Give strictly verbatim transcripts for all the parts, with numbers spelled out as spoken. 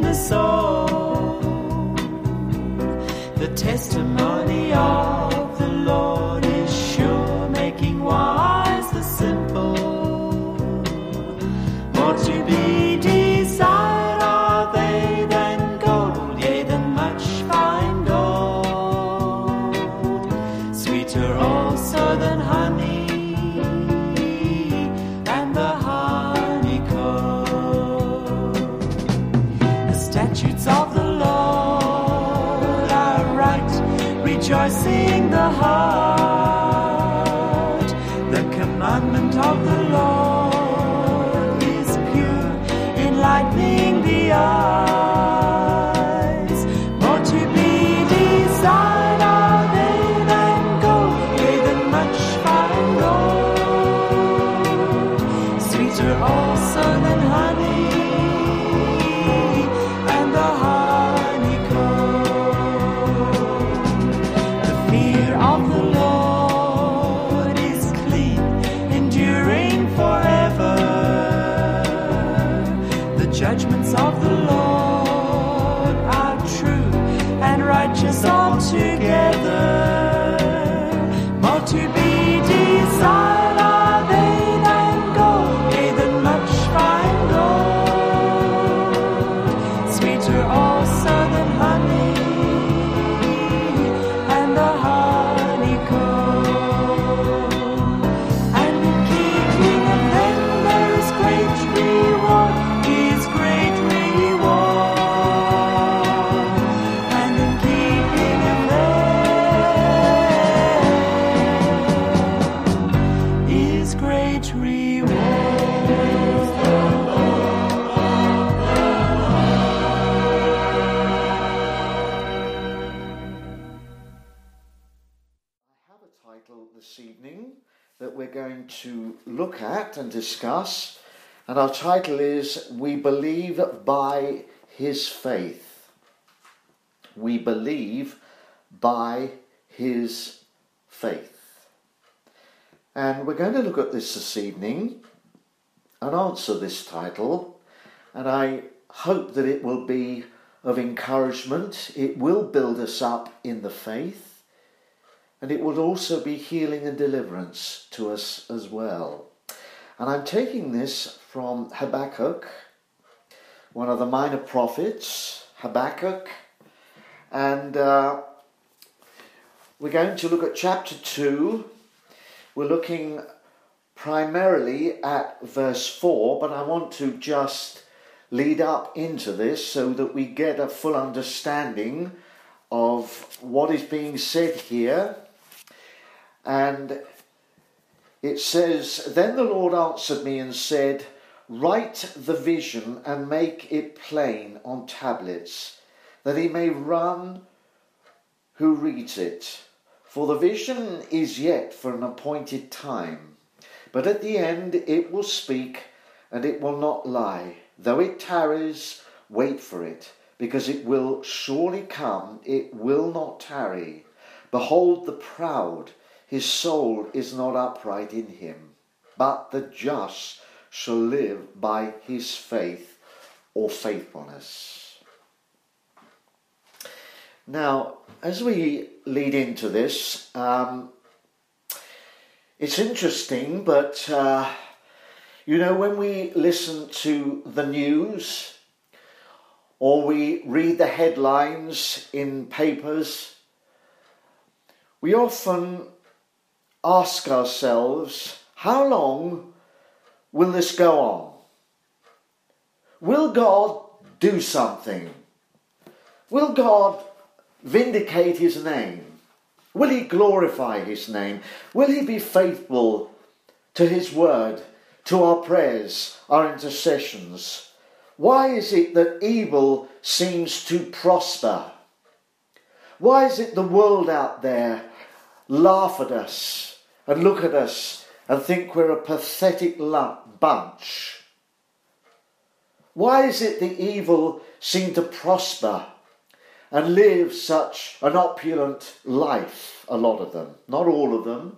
the soul. The testimony of the Lord is sure, making wise the simple. More to be desired are they than gold, yea, than much fine gold. Sweeter also than honey, and the honeycomb. The statutes of the Lord are right, rejoicing the heart. The commandment of the Lord is pure, enlightening the eyes. More to be desired are they than gold, yea, than much fine gold. Sweeter also than honey, and the honeycomb. The fear of the Lord is clean, enduring forever. The judgments of the Lord are true and righteous altogether. More to be desired are they than gold, yea, than much fine gold. Sweeter also than honey, and the honeycomb. And in keeping of them there is great reward, is great reward. And in keeping of them is great I have a title this evening that we're going to look at and discuss, and our title is We Believe by His Faith. We believe by His faith. And we're going to look at this this evening and answer this title, and I hope that it will be of encouragement. It will build us up in the faith, and it will also be healing and deliverance to us as well. And I'm taking this from Habakkuk, one of the minor prophets, Habakkuk, and uh, we're going to look at chapter two. We're looking primarily at verse four, but I want to just lead up into this so that we get a full understanding of what is being said here. And it says, Then the Lord answered me and said, Write the vision and make it plain on tablets, that he may run who reads it. For the vision is yet for an appointed time, but at the end it will speak, and it will not lie. Though it tarries, wait for it, because it will surely come, it will not tarry. Behold the proud, his soul is not upright in him, but the just shall live by his faith or faithfulness. Now, as we lead into this, um, it's interesting, but uh, you know, when we listen to the news or we read the headlines in papers, we often ask ourselves, how long will this go on? Will God do something? Will God vindicate his name? Will he glorify his name? Will he be faithful to his word, to our prayers, our intercessions? Why is it that evil seems to prosper? Why is it the world out there laugh at us and look at us and think we're a pathetic bunch? Why is it the evil seem to prosper and live such an opulent life, a lot of them, not all of them?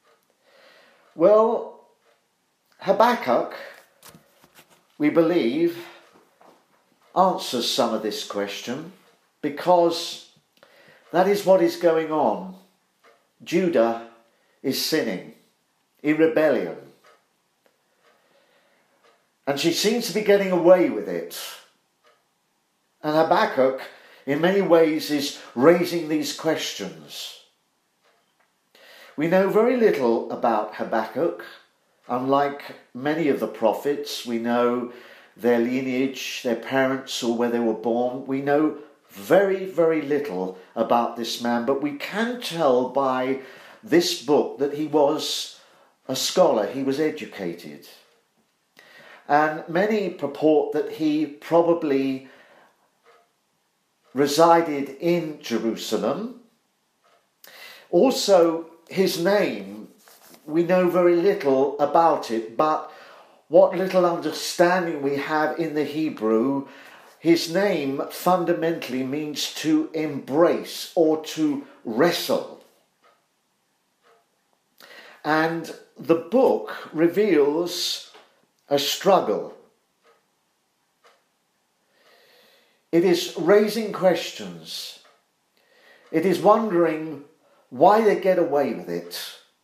Well, Habakkuk, we believe, answers some of this question, because that is what is going on. Judah is sinning in rebellion. And she seems to be getting away with it. And Habakkuk, in many ways, is raising these questions. We know very little about Habakkuk. Unlike many of the prophets, we know their lineage, their parents, or where they were born. We know very, very little about this man, but we can tell by this book that he was a scholar, he was educated. And many purport that he probably resided in Jerusalem. Also, his name, we know very little about it, but what little understanding we have in the Hebrew, his name fundamentally means to embrace or to wrestle. And the book reveals a struggle. It is raising questions. It is wondering why they get away with it.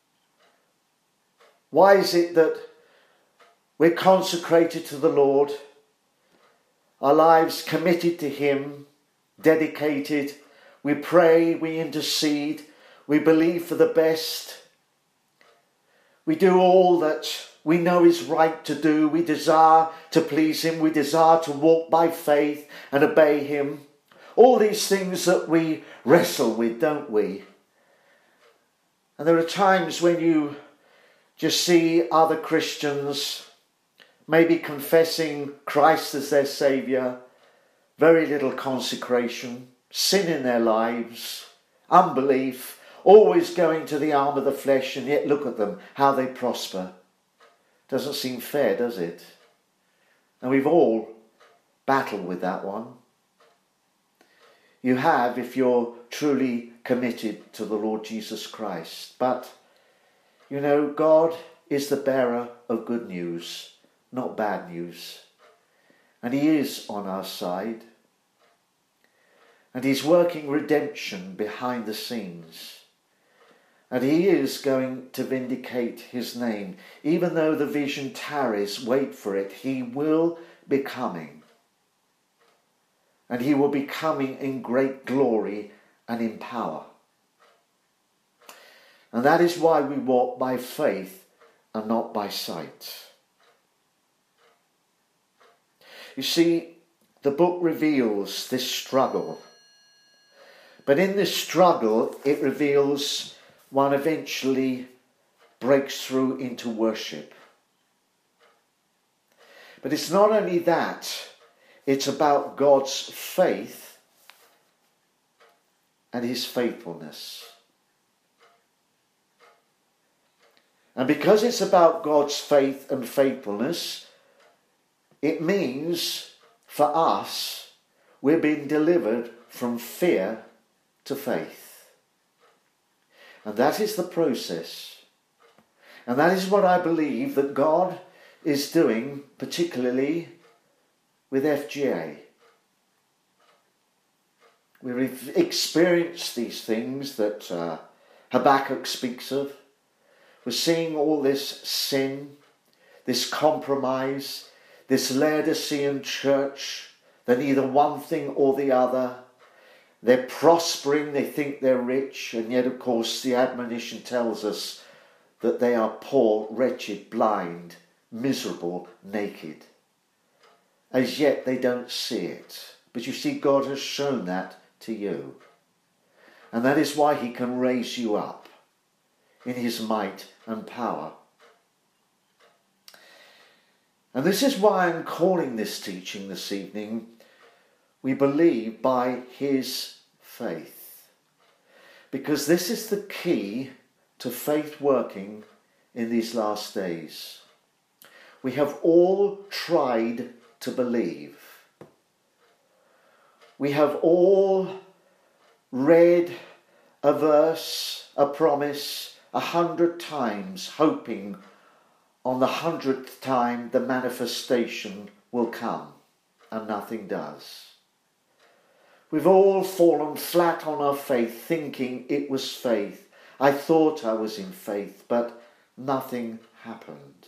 Why is it that we're consecrated to the Lord, our lives committed to Him, dedicated, we pray, we intercede, we believe for the best, we do all that we know is right to do, we desire to please Him, we desire to walk by faith and obey Him. All these things that we wrestle with, don't we? And there are times when you just see other Christians maybe confessing Christ as their Saviour, very little consecration, sin in their lives, unbelief, always going to the arm of the flesh, and yet look at them, how they prosper. Doesn't seem fair, does it? And we've all battled with that one. You have, if you're truly committed to the Lord Jesus Christ. But, you know, God is the bearer of good news, not bad news. And He is on our side. And He's working redemption behind the scenes. And He is going to vindicate His name. Even though the vision tarries, wait for it. He will be coming. And He will be coming in great glory and in power. And that is why we walk by faith and not by sight. You see, the book reveals this struggle. But in this struggle, it reveals one eventually breaks through into worship. But it's not only that, it's about God's faith and His faithfulness. And because it's about God's faith and faithfulness, it means for us we're being delivered from fear to faith. And that is the process. And that is what I believe that God is doing, particularly with F G A. We've experienced these things that uh, Habakkuk speaks of. We're seeing all this sin, this compromise, this Laodicean church, they're neither one thing or the other. They're prospering, they think they're rich, and yet, of course, the admonition tells us that they are poor, wretched, blind, miserable, naked. As yet, they don't see it. But you see, God has shown that to you. And that is why He can raise you up in His might and power. And this is why I'm calling this teaching this evening, we believe by His faith. Because this is the key to faith working in these last days. We have all tried to believe. We have all read a verse, a promise, a hundred times, hoping on the hundredth time the manifestation will come and nothing does. We've all fallen flat on our faith, thinking it was faith. I thought I was in faith, but nothing happened.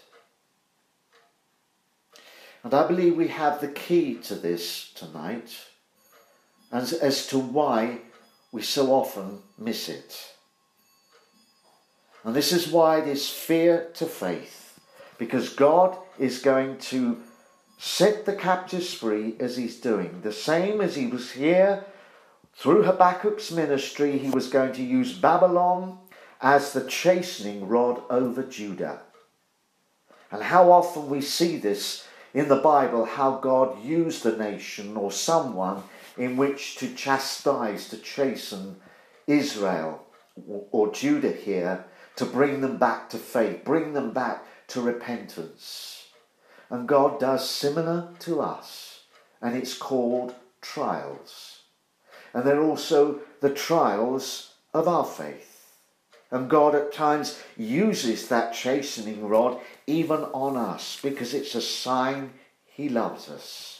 And I believe we have the key to this tonight, as, as to why we so often miss it. And this is why it is fear to faith, because God is going to set the captives free as he's doing. The same as he was here through Habakkuk's ministry, he was going to use Babylon as the chastening rod over Judah. And how often we see this in the Bible, how God used a nation or someone in which to chastise, to chasten Israel or, or Judah here, to bring them back to faith, bring them back to repentance. And God does similar to us, and it's called trials. And they're also the trials of our faith. And God at times uses that chastening rod even on us, because it's a sign he loves us.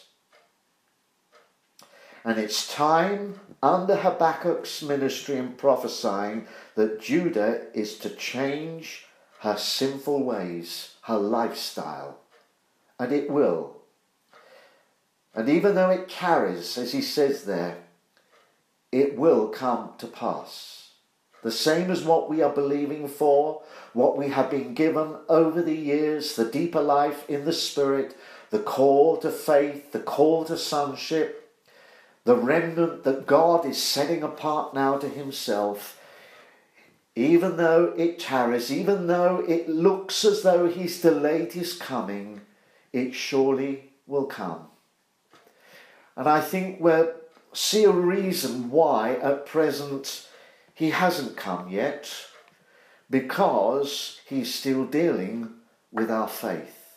And it's time under Habakkuk's ministry and prophesying that Judah is to change her sinful ways, her lifestyle. And it will. And even though it carries, as he says there, it will come to pass. The same as what we are believing for, what we have been given over the years, the deeper life in the Spirit, the call to faith, the call to sonship, the remnant that God is setting apart now to himself. Even though it tarries, even though it looks as though he's delayed his coming, it surely will come. And I think we'll see a reason why at present he hasn't come yet, because he's still dealing with our faith.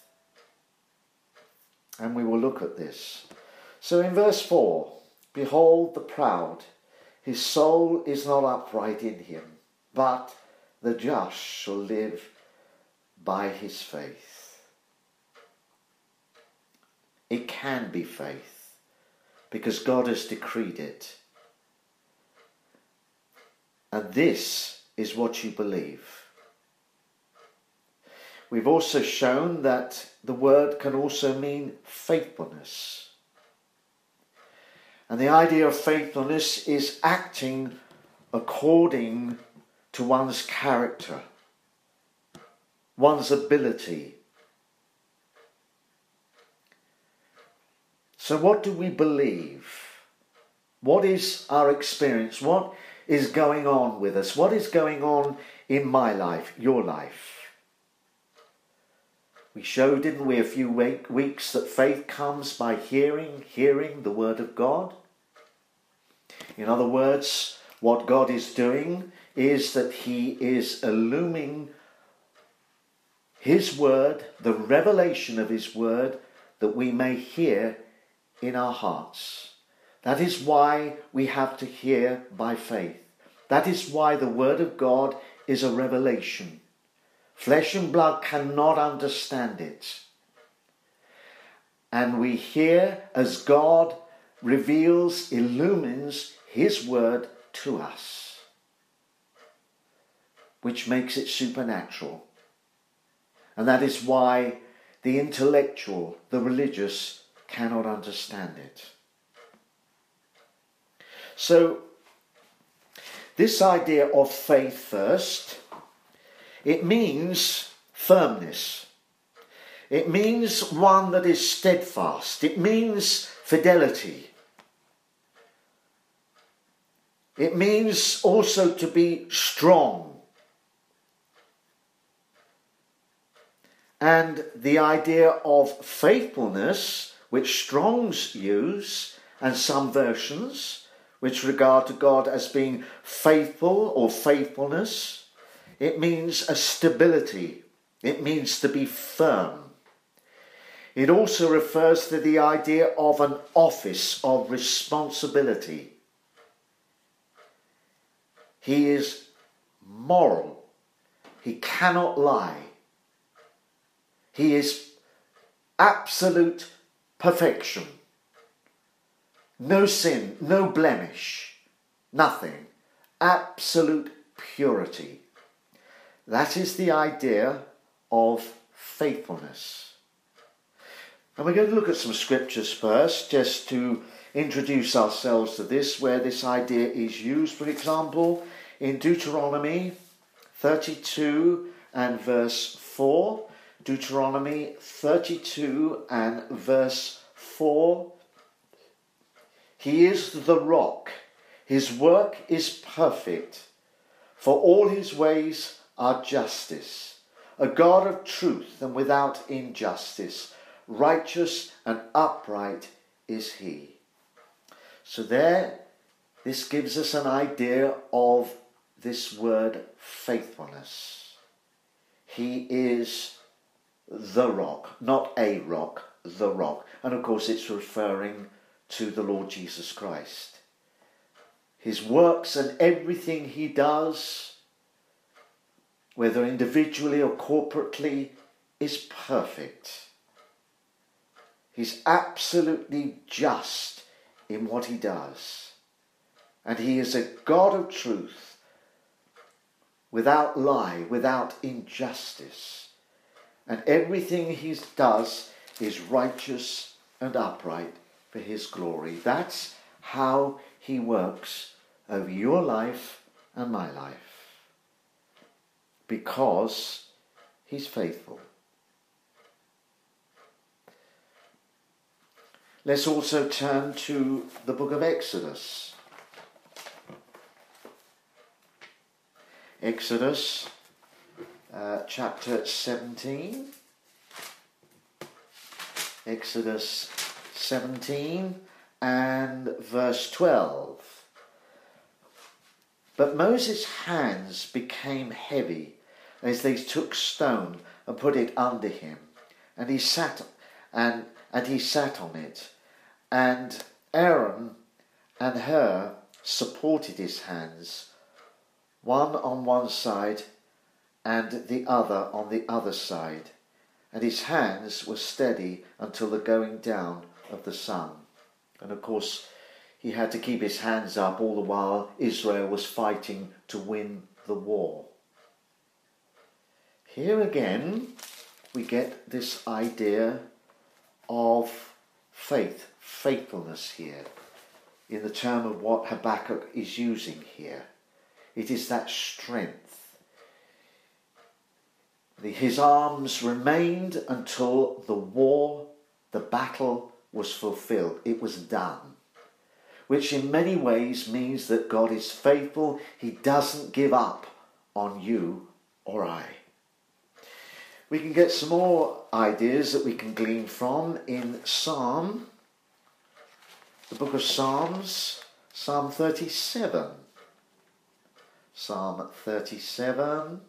And we will look at this. So in verse four, behold the proud, his soul is not upright in him, but the just shall live by his faith. It can be faith, because God has decreed it. And this is what you believe. We've also shown that the word can also mean faithfulness. And the idea of faithfulness is acting according to one's character, one's ability. So what do we believe? What is our experience? What is going on with us? What is going on in my life, your life? We showed, didn't we, a few weeks that faith comes by hearing, hearing the word of God. In other words, what God is doing is that he is illumining his word, the revelation of his word, that we may hear in our hearts. That is why we have to hear by faith. That is why the word of God is a revelation. Flesh and blood cannot understand it. And we hear as God reveals, illumines his word to us, which makes it supernatural. And that is why the intellectual, the religious, cannot understand it. So, this idea of faith first, it means firmness. It means one that is steadfast. It means fidelity. It means also to be strong. And the idea of faithfulness, which Strong's use, and some versions, which regard to God as being faithful or faithfulness, it means a stability. It means to be firm. It also refers to the idea of an office of responsibility. He is moral. He cannot lie. He is absolute perfection. no sin, no blemish, nothing, absolute purity. That is the idea of faithfulness. And we're going to look at some scriptures first, just to introduce ourselves to this, where this idea is used. For example, in Deuteronomy thirty-two and verse four, Deuteronomy thirty-two and verse four, he is the rock, his work is perfect, for all his ways are justice, a God of truth and without injustice, righteous and upright is he. So there, this gives us an idea of this word faithfulness. He is the rock, not a rock, the rock. And of course it's referring to the Lord Jesus Christ. His works and everything he does, whether individually or corporately, is perfect. He's absolutely just in what he does. And he is a God of truth, without lie, without injustice. And everything he does is righteous and upright for his glory. That's how he works over your life and my life. Because he's faithful. Let's also turn to the book of Exodus. Exodus uh, chapter seventeen. Exodus seventeen and verse twelve. But Moses' hands became heavy as they took stone and put it under him, and he sat and and he sat on it, and Aaron and Hur supported his hands, one on one side and the other on the other side, and his hands were steady until the going down of the sun. And of course he had to keep his hands up all the while Israel was fighting to win the war. Here again we get this idea of faith, faithfulness here, in the term of what Habakkuk is using here. It is that strength. His arms remained until the war, the battle was fulfilled. It was done. Which in many ways means that God is faithful. He doesn't give up on you or I. We can get some more ideas that we can glean from in Psalm, the book of Psalms, Psalm thirty-seven. Psalm thirty-seven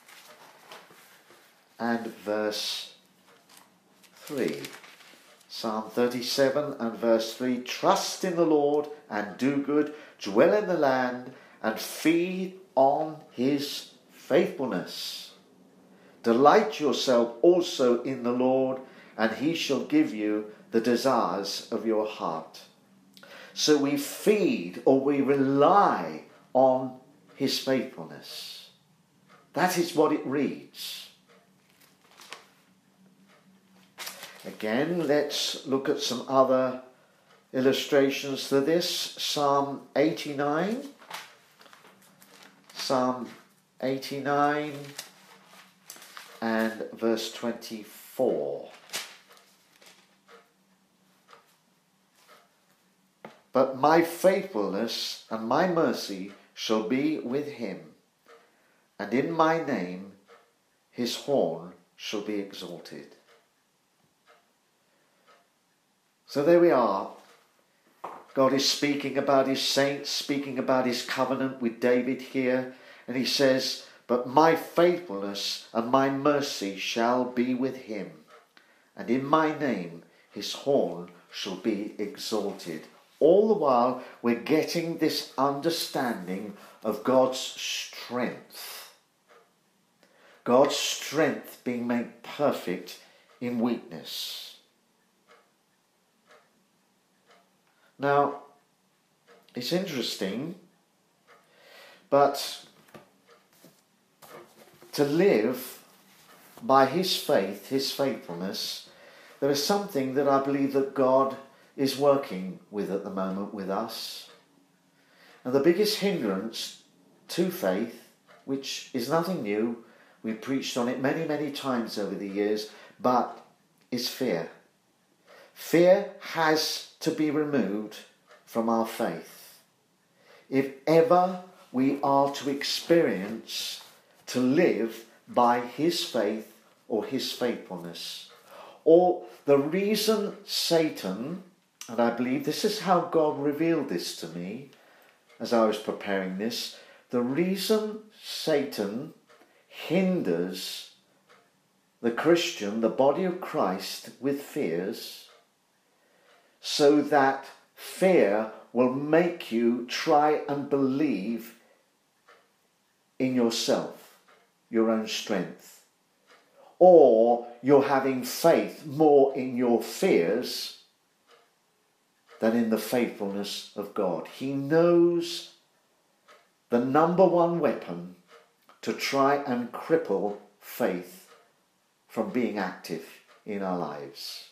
and verse three. Psalm thirty-seven and verse three. Trust in the Lord and do good, dwell in the land and feed on his faithfulness. Delight yourself also in the Lord, and he shall give you the desires of your heart. So we feed or we rely on his faithfulness. That is what it reads. Again, let's look at some other illustrations to this. Psalm eighty-nine. Psalm eighty-nine and verse twenty-four. But my faithfulness and my mercy shall be with him, and in my name his horn shall be exalted. So there we are. God is speaking about his saints, speaking about his covenant with David here, and he says, but my faithfulness and my mercy shall be with him, and in my name his horn shall be exalted. All the while we're getting this understanding of God's strength. God's strength being made perfect in weakness. Now, it's interesting, but to live by his faith, his faithfulness, there is something that I believe that God is working with at the moment with us. And the biggest hindrance to faith, which is nothing new, we've preached on it many, many times over the years, but is fear. Fear has to be removed from our faith. If ever we are to experience, to live by his faith or his faithfulness. Or the reason Satan, and I believe this is how God revealed this to me as I was preparing this, the reason Satan hinders the Christian, the body of Christ, with fears, so that fear will make you try and believe in yourself, your own strength, or you're having faith more in your fears than in the faithfulness of God. He knows the number one weapon to try and cripple faith from being active in our lives.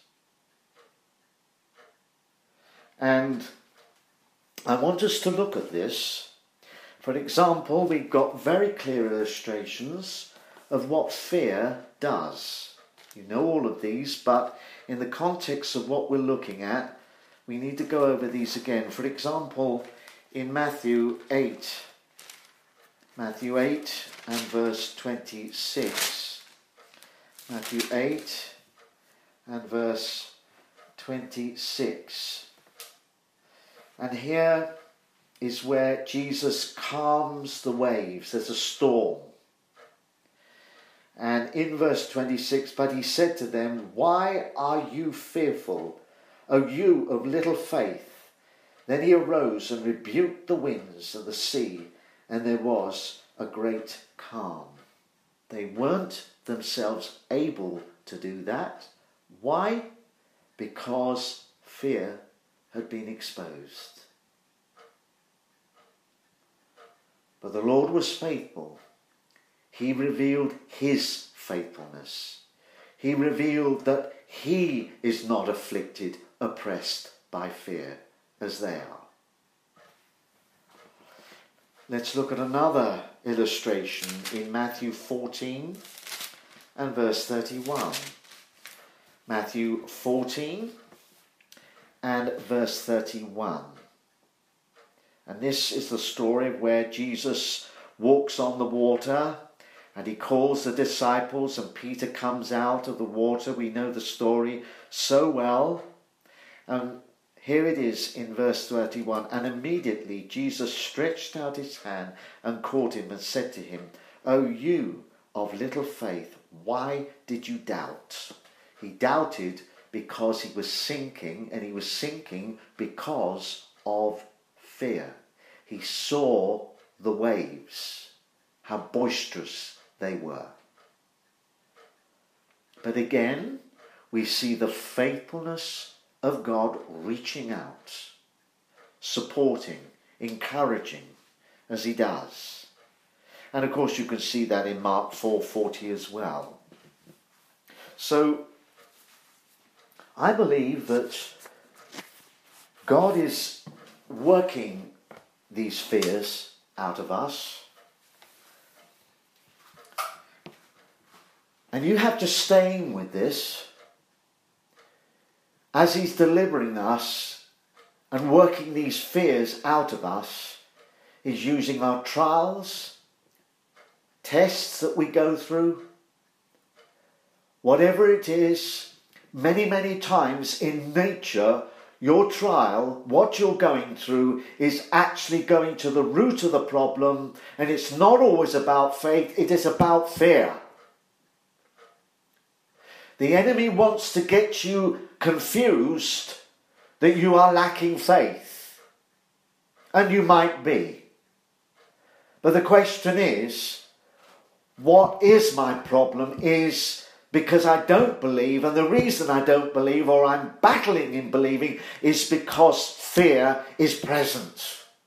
And I want us to look at this. For example, we've got very clear illustrations of what fear does. You know all of these, but in the context of what we're looking at, we need to go over these again. For example, in Matthew eight, Matthew eight and verse twenty-six. Matthew eight and verse twenty-six. And here is where Jesus calms the waves. There's a storm. And in verse twenty-six, but he said to them, "Why are you fearful, O you of little faith?" Then he arose and rebuked the winds and the sea, and there was a great calm. They weren't themselves able to do that. Why? Because fear had been exposed. But the Lord was faithful. He revealed his faithfulness. He revealed that he is not afflicted, oppressed by fear as they are. Let's look at another illustration in Matthew fourteen and verse thirty-one. Matthew fourteen and verse thirty-one. And this is the story where Jesus walks on the water and he calls the disciples and Peter comes out of the water. We know the story so well. And here it is in verse thirty-one. And immediately Jesus stretched out his hand and caught him and said to him, "O you of little faith, why did you doubt?" He doubted because he was sinking, and he was sinking because of fear. He saw the waves, how boisterous they were. But again, we see the faithfulness of God reaching out, supporting, encouraging, as he does. And of course you can see that in Mark four forty as well. So I believe that God is working these fears out of us. And you have to stay in with this as he's delivering us and working these fears out of us. He's using our trials, tests that we go through, whatever it is. Many, many times in nature, your trial, what you're going through, is actually going to the root of the problem, and it's not always about faith, it is about fear. The enemy wants to get you confused that you are lacking faith. And you might be. But the question is, what is my problem is because I don't believe, and the reason I don't believe, or I'm battling in believing, is because fear is present.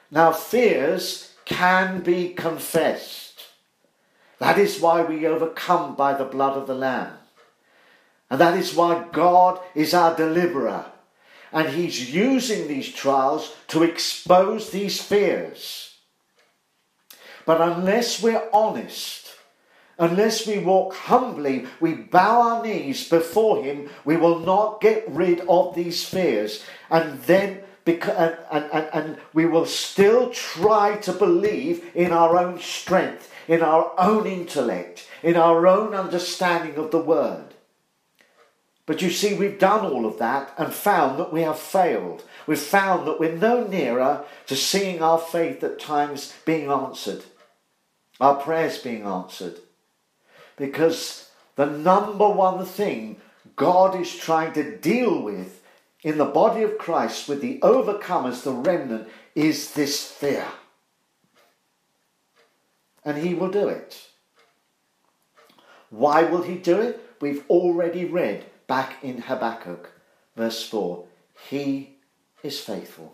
Now, fears can be confessed. That is why we overcome by the blood of the Lamb. And that is why God is our deliverer. And he's using these trials to expose these fears. But unless we're honest, unless we walk humbly, we bow our knees before him, we will not get rid of these fears. And then because, and, and, and, and we will still try to believe in our own strength, in our own intellect, in our own understanding of the word. But you see, we've done all of that and found that we have failed. We've found that we're no nearer to seeing our faith at times being answered, our prayers being answered. Because the number one thing God is trying to deal with in the body of Christ, with the overcomers, the remnant, is this fear. And he will do it. Why will he do it? We've already read back in Habakkuk, verse four. He is faithful.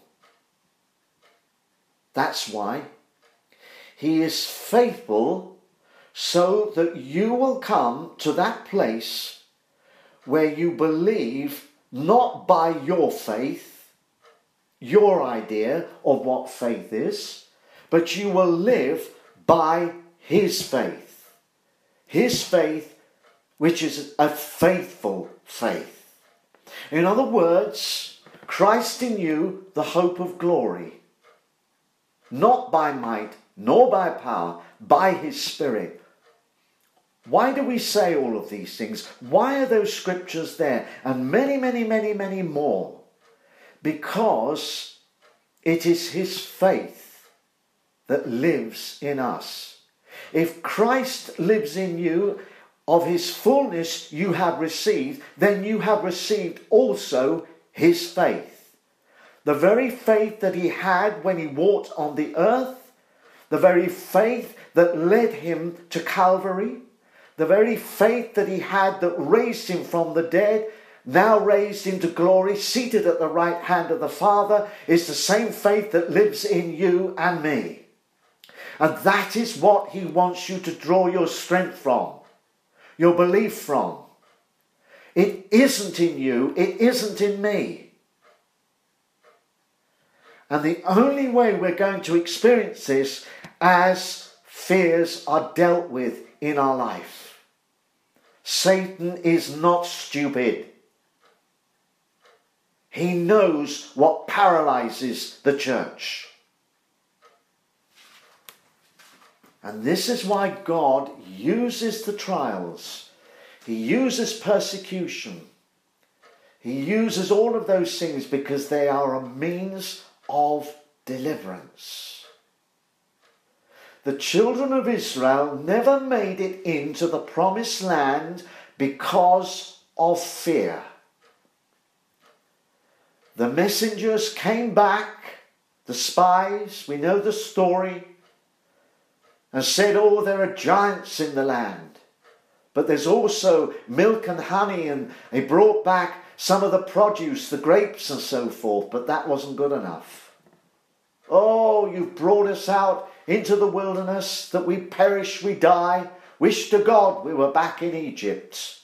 That's why. He is faithful so that you will come to that place where you believe not by your faith, your idea of what faith is, but you will live by his faith. His faith, which is a faithful faith. In other words, Christ in you, the hope of glory. Not by might, nor by power, by his Spirit. Why do we say all of these things? Why are those scriptures there? And many, many, many, many more. Because it is his faith that lives in us. If Christ lives in you, of his fullness you have received, then you have received also his faith. The very faith that he had when he walked on the earth, the very faith that led him to Calvary, the very faith that he had that raised him from the dead, now raised him to glory, seated at the right hand of the Father, is the same faith that lives in you and me. And that is what he wants you to draw your strength from. Your belief from. It isn't in you, it isn't in me. And the only way we're going to experience this as fears are dealt with in our life. Satan is not stupid. He knows what paralyzes the church. And this is why God uses the trials. He uses persecution. He uses all of those things because they are a means of deliverance. The children of Israel never made it into the promised land because of fear. The messengers came back, the spies, we know the story, and said, oh, there are giants in the land. But there's also milk and honey, and they brought back some of the produce, the grapes and so forth, but that wasn't good enough. Oh, you've brought us out into the wilderness that we perish, we die. Wish to God we were back in Egypt.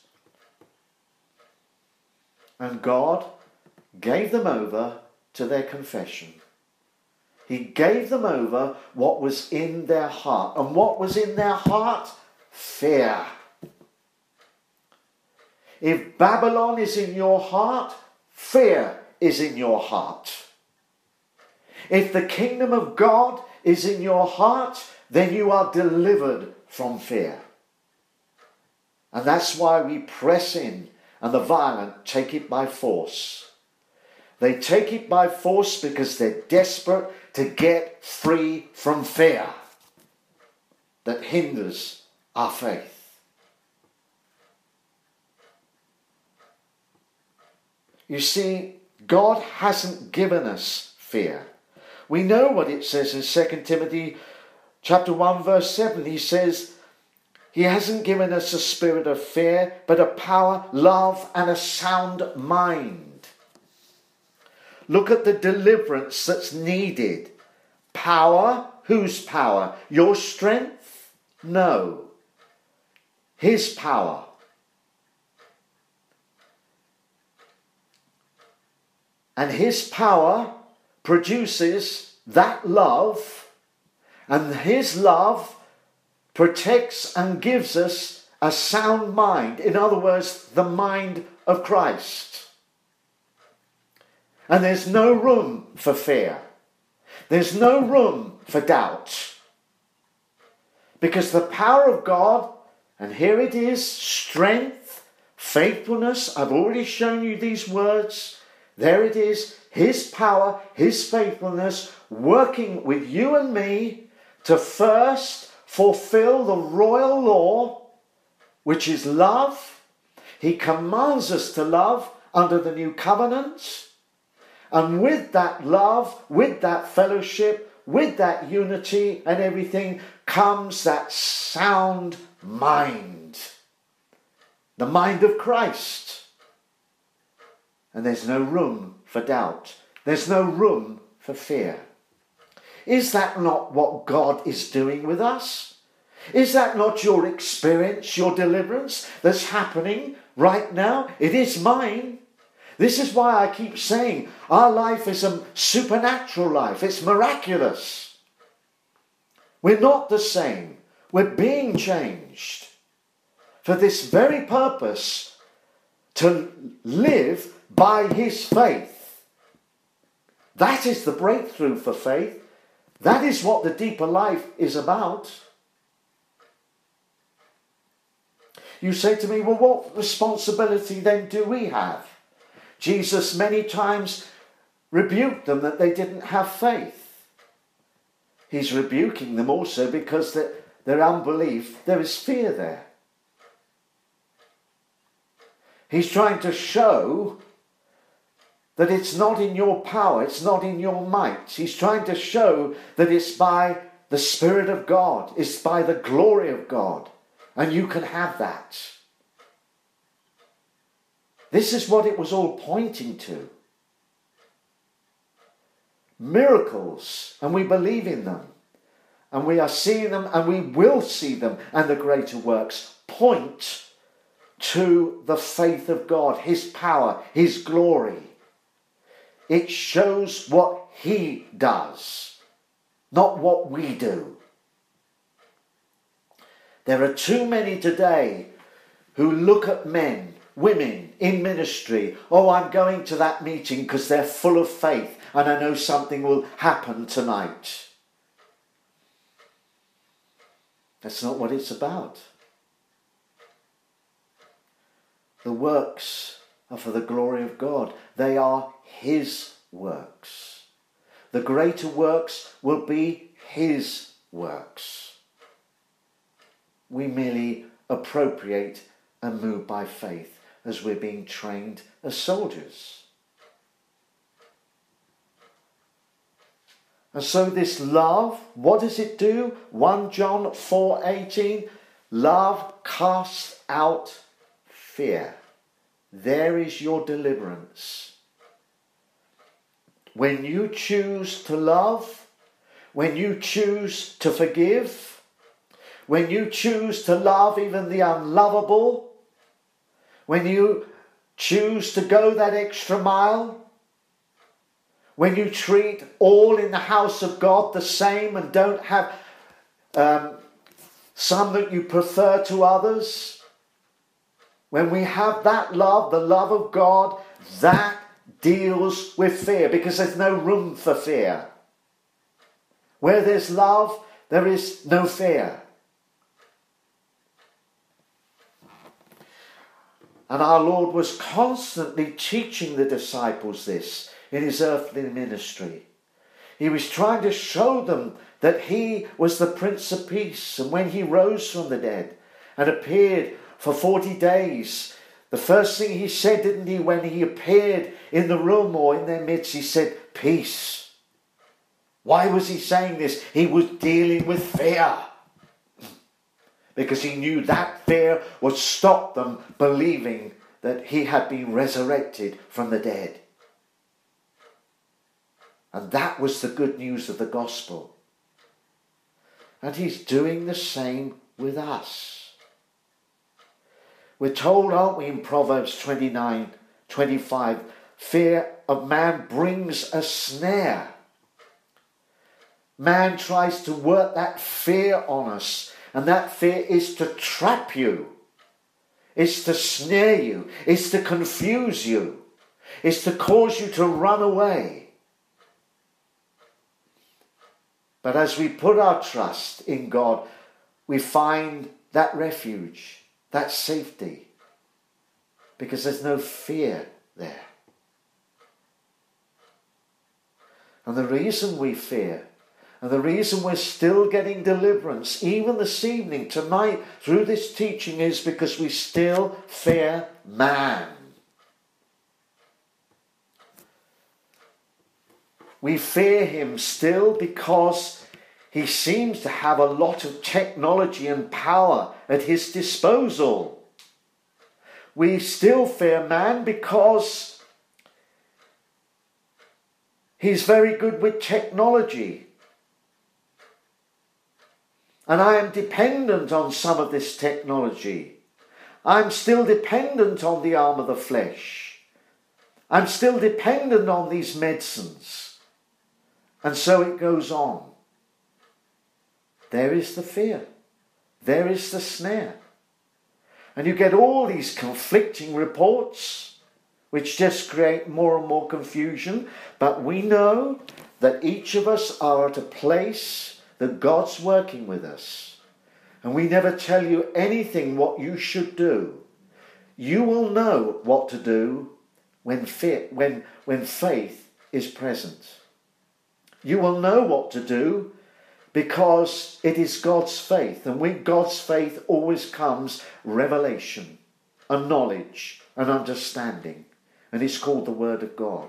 And God gave them over to their confession. He gave them over what was in their heart. And what was in their heart? Fear. If Babylon is in your heart, fear is in your heart. If the kingdom of God is in your heart, then you are delivered from fear. And that's why we press in, and the violent take it by force. They take it by force because they're desperate to get free from fear that hinders our faith. You see, God hasn't given us fear. We know what it says in Second Timothy chapter one verse seven. He says, he hasn't given us a spirit of fear, but a power, love, and a sound mind. Look at the deliverance that's needed. power. Whose power? Your strength? No. His power. And his power produces that love, and his love protects and gives us a sound mind. In other words, the mind of Christ. And there's no room for fear. There's no room for doubt. Because the power of God, and here it is, strength, faithfulness, I've already shown you these words. There it is, his power, his faithfulness, working with you and me to first fulfill the royal law, which is love. He commands us to love under the new covenant. And with that love, with that fellowship, with that unity and everything, comes that sound mind. The mind of Christ. And there's no room for doubt. There's no room for fear. Is that not what God is doing with us? Is that not your experience, your deliverance that's happening right now? It is mine. This is why I keep saying our life is a supernatural life. It's miraculous. We're not the same. We're being changed for this very purpose, to live by his faith. That is the breakthrough for faith. That is what the deeper life is about. You say to me, well, what responsibility then do we have? Jesus many times rebuked them that they didn't have faith. He's rebuking them also because that their unbelief, there is fear there. He's trying to show that it's not in your power, it's not in your might. He's trying to show that it's by the Spirit of God, it's by the glory of God, and you can have that. This is what it was all pointing to. Miracles, and we believe in them, and we are seeing them, and we will see them, and the greater works point to the faith of God, his power, his glory. It shows what he does, not what we do. There are too many today who look at men, women in ministry. Oh, I'm going to that meeting because they're full of faith and I know something will happen tonight. That's not what it's about. The works are for the glory of God. They are his works. The greater works will be his works. We merely appropriate and move by faith as we're being trained as soldiers. And so this love, what does it do? First John four eighteen, love casts out fear. There is your deliverance. When you choose to love, when you choose to forgive, when you choose to love even the unlovable, when you choose to go that extra mile, when you treat all in the house of God the same and don't have um, some that you prefer to others, when we have that love, the love of God, that deals with fear, because there's no room for fear. Where there's love, there is no fear. And our Lord was constantly teaching the disciples this in his earthly ministry. He was trying to show them that he was the Prince of Peace. And when he rose from the dead and appeared for forty days, the first thing he said, didn't he, when he appeared in the room or in their midst, he said, peace. Why was he saying this? He was dealing with fear. Because he knew that fear would stop them believing that he had been resurrected from the dead. And that was the good news of the gospel. And he's doing the same with us. We're told, aren't we, in Proverbs twenty-nine, twenty-five, fear of man brings a snare. Man tries to work that fear on us, and that fear is to trap you. It's to snare you. It's to confuse you. It's to cause you to run away. But as we put our trust in God, we find that refuge, that safety, because there's no fear there. And the reason we fear, and the reason we're still getting deliverance, even this evening, tonight, through this teaching, is because we still fear man. We fear him still because he seems to have a lot of technology and power at his disposal. We still fear man because he's very good with technology. And I am dependent on some of this technology. I'm still dependent on the arm of the flesh. I'm still dependent on these medicines. And so it goes on. There is the fear. There is the snare. And you get all these conflicting reports, which just create more and more confusion. But we know that each of us are at a place that God's working with us. And we never tell you anything what you should do. You will know what to do when fear, when, when faith is present. You will know what to do because it is God's faith. And with God's faith always comes revelation, a knowledge, an understanding. And it's called the Word of God.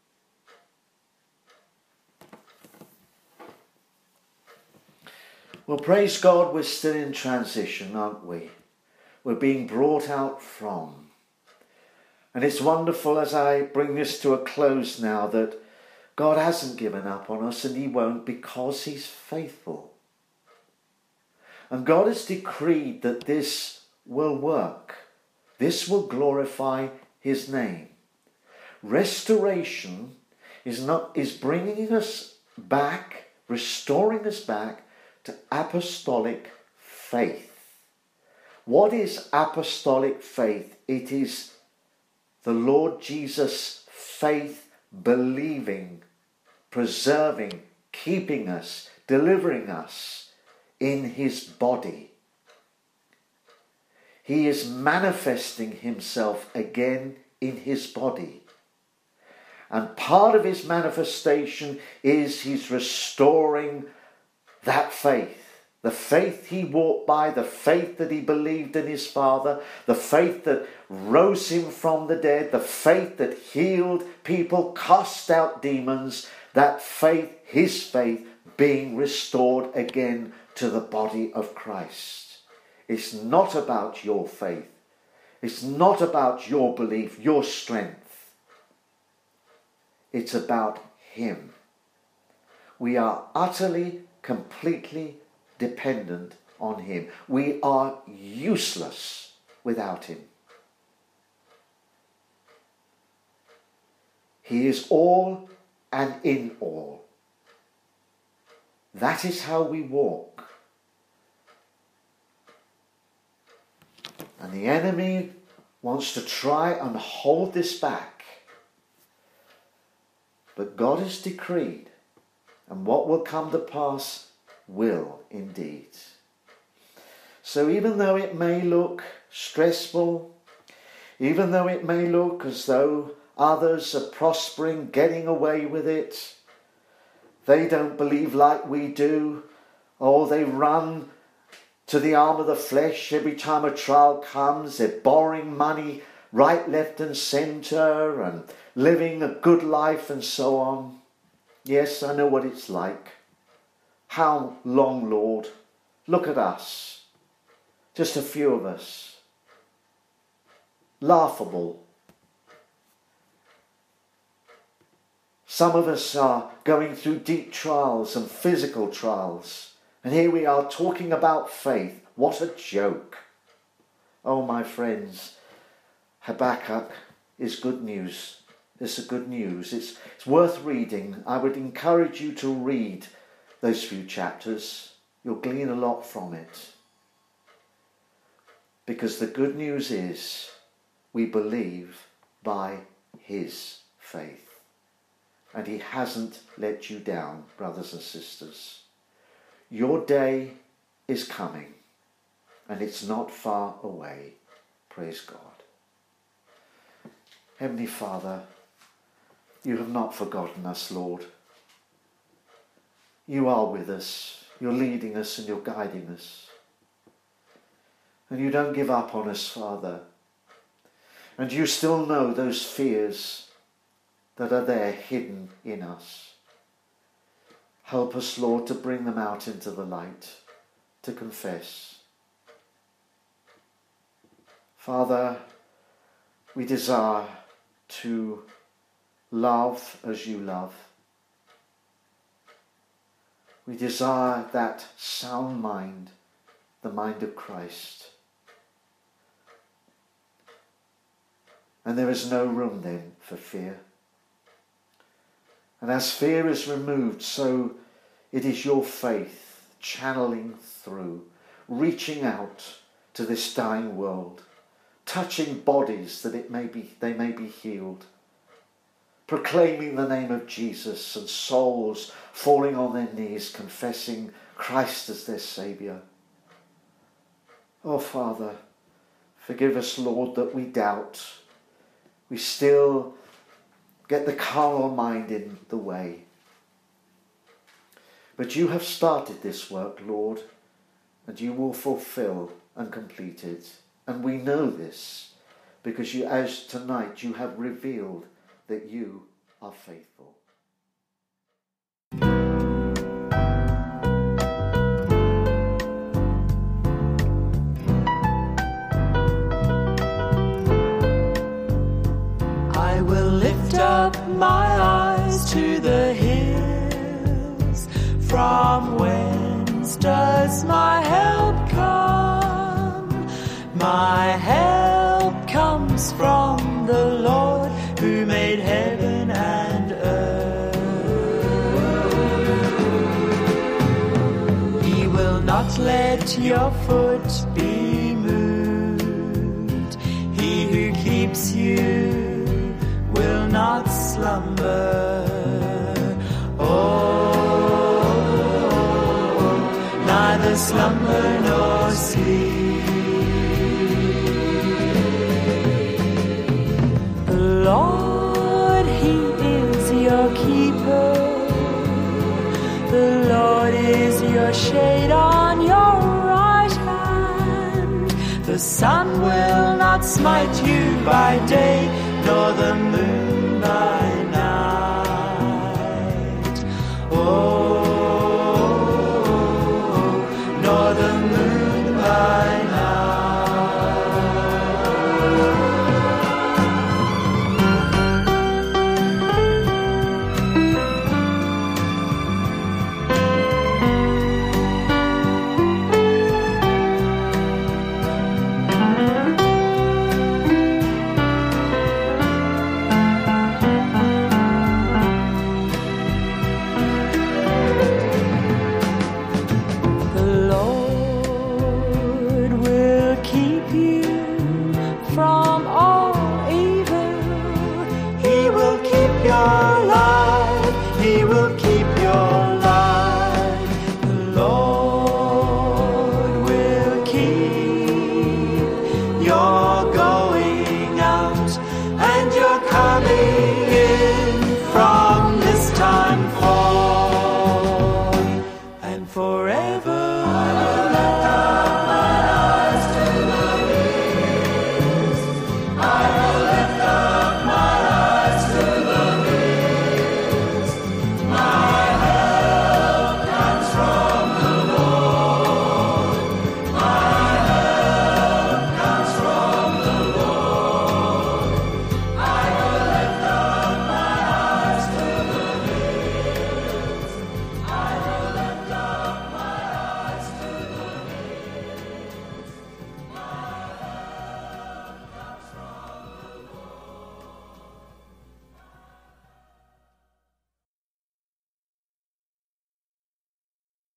Well, praise God, we're still in transition, aren't we? We're being brought out from. And it's wonderful as I bring this to a close now that God hasn't given up on us, and he won't, because he's faithful. And God has decreed that this will work. This will glorify his name. Restoration is not is bringing us back, restoring us back to apostolic faith. What is apostolic faith? It is the Lord Jesus' faith, believing, preserving, keeping us, delivering us in his body. He is manifesting himself again in his body. And part of his manifestation is he's restoring that faith. The faith he walked by, the faith that he believed in his Father, the faith that rose him from the dead, the faith that healed people, cast out demons, that faith, his faith, being restored again to the body of Christ. It's not about your faith. It's not about your belief, your strength. It's about him. We are utterly, completely dependent on him. We are useless without him. He is all and in all. That is how we walk. And the enemy wants to try and hold this back. But God has decreed, and what will come to pass will indeed. So even though it may look stressful, even though it may look as though others are prospering, getting away with it, they don't believe like we do, or they run to the arm of the flesh every time a trial comes, they're borrowing money right, left and centre and living a good life and so on. Yes, I know what it's like. How long, Lord? Look at us. Just a few of us. Laughable. Some of us are going through deep trials and physical trials. And here we are talking about faith. What a joke. Oh, my friends, Habakkuk is good news. It's a good news. It's, it's worth reading. I would encourage you to read those few chapters. You'll glean a lot from it. Because the good news is we believe by his faith. And he hasn't let you down, brothers and sisters. Your day is coming, and it's not far away. Praise God. Heavenly Father, you have not forgotten us, Lord. You are with us. You're leading us and you're guiding us. And you don't give up on us, Father. And you still know those fears that are there hidden in us. Help us, Lord, to bring them out into the light, to confess. Father, we desire to love as you love. We desire that sound mind, the mind of Christ. And there is no room then for fear. And as fear is removed, so it is your faith channeling through, reaching out to this dying world, touching bodies that it may be, they may be healed, proclaiming the name of Jesus and souls falling on their knees, confessing Christ as their Saviour. Oh, Father, forgive us, Lord, that we doubt. We still get the carnal mind in the way. But you have started this work, Lord, and you will fulfill and complete it. And we know this because you, as tonight you have revealed that you are faithful. I will lift up my eyes to the hills. From whence does my help come? My help comes from the Lord who made heaven and earth. He will not let your foot be moved. He who keeps you will not slumber. Oh, neither slumber nor sleep. The Lord, He is your keeper. The Lord is your shade on your right hand. The sun will not smite you by day, nor the moon